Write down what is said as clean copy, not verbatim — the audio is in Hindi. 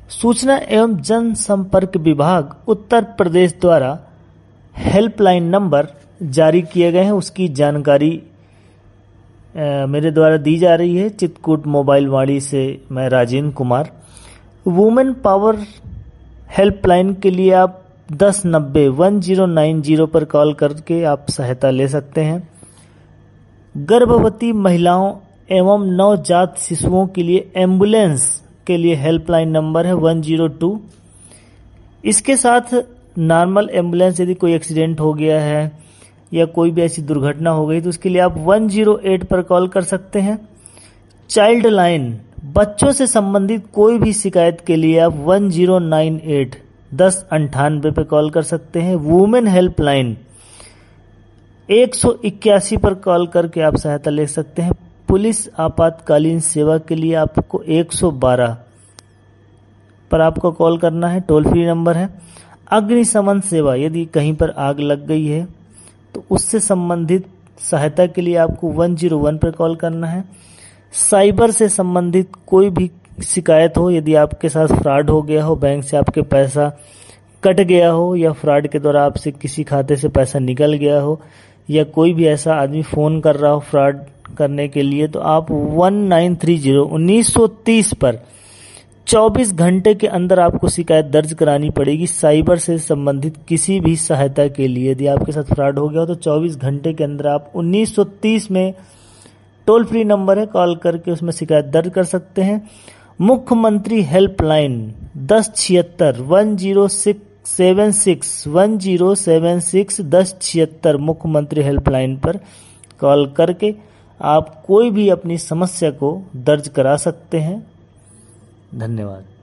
सूचना एवं जनसंपर्क विभाग उत्तर प्रदेश द्वारा हेल्पलाइन नंबर जारी किए गए हैं, उसकी जानकारी मेरे द्वारा दी जा रही है। चित्रकूट मोबाइल वाणी से मैं Rajendra Kumar. Women power helpline के लिए आप 1090 पर कॉल करके आप सहायता ले सकते हैं। गर्भवती महिलाओं एवं नवजात शिशुओं के लिए एम्बुलेंस के लिए हेल्पलाइन नंबर है 102। इसके साथ नॉर्मल एम्बुलेंस, यदि कोई एक्सीडेंट हो गया है या कोई भी ऐसी दुर्घटना हो गई तो उसके लिए आप 108 पर कॉल कर सकते हैं। चाइल्ड लाइन, बच्चों से संबंधित कोई भी शिकायत के लिए आप 1098 1098 पे कॉल कर सकते हैं। वुमेन हेल्पलाइन 181 पर कॉल करके आप सहायता ले सकते हैं। पुलिस आपातकालीन सेवा के लिए आपको 112 पर आपको कॉल करना है, टोल फ्री नंबर है। अग्निशमन सेवा, यदि कहीं पर आग लग गई है तो उससे संबंधित सहायता के लिए आपको 101 पर कॉल करना है। साइबर से संबंधित कोई भी शिकायत हो, यदि आपके साथ फ्रॉड हो गया हो, बैंक से आपके पैसा कट गया हो या फ्रॉड के द्वारा आपसे किसी खाते से पैसा निकल गया हो या कोई भी ऐसा आदमी फोन कर रहा हो फ्रॉड करने के लिए, तो आप 1930 पर 24 घंटे के अंदर आपको शिकायत दर्ज करानी पड़ेगी साइबर से संबंधित किसी भी सहायता के लिए। यदि आपके साथ फ्रॉड हो गया हो तो 24 घंटे के अंदर आप 1930 में टोल फ्री नंबर है, कॉल करके उसमें शिकायत दर्ज कर सकते हैं। मुख्यमंत्री हेल्पलाइन 1076 मुख्यमंत्री हेल्पलाइन पर कॉल करके आप कोई भी अपनी समस्या को दर्ज करा सकते हैं। धन्यवाद।